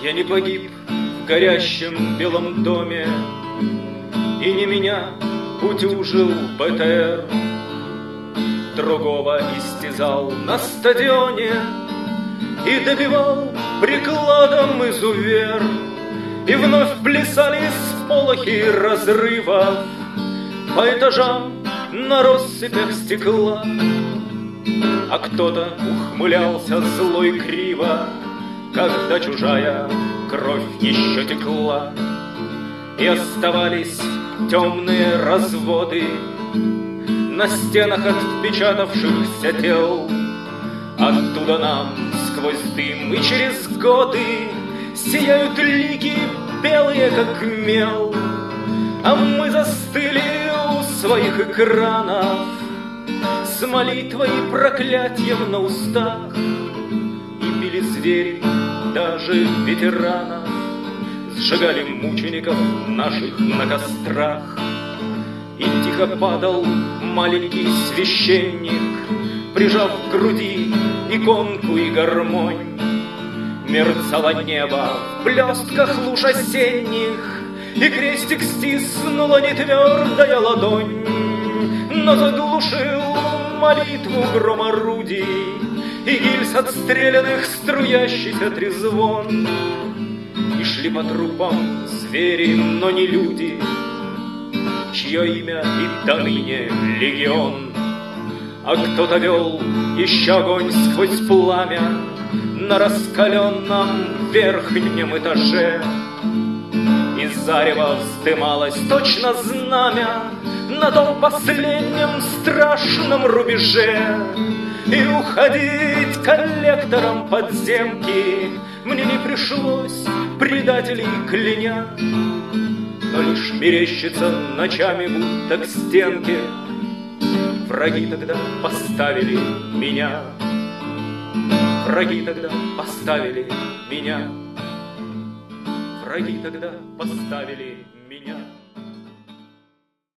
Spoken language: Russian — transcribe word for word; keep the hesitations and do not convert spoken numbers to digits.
Я не погиб в горящем белом доме, и не меня утюжил бэ тэ эр. Другого истязал на стадионе и добивал прикладом изувер. И вновь плясали сполохи разрывов по этажам на россыпях стекла. А кто-то ухмылялся зло и криво, когда чужая кровь еще текла. И оставались темные разводы на стенах отпечатавшихся тел. Оттуда нам сквозь дым и через годы сияют лики белые, как мел. А мы застыли у своих экранов с молитвой и проклятием на устах. И били звери даже ветеранов, сжигали мучеников наших на кострах. И тихо падал маленький священник, прижав к груди иконку и гармонь. Мерцало небо в блестках луж осенних, и крестик стиснула нетвердая ладонь. Но заглушил молитву гром орудий и гильз отстрелянных струящийся трезвон. И шли по трупам звери, но не люди, чье имя и доныне легион. А кто-то вел еще огонь сквозь пламя на раскаленном верхнем этаже. И зарево вздымалось точно знамя на том последнем страшном рубеже. И уходить коллектором подземки мне не пришлось, предателей кляня, но лишь мерещится ночами, будто к стенке враги тогда поставили меня. Враги тогда поставили меня. Враги тогда поставили меня.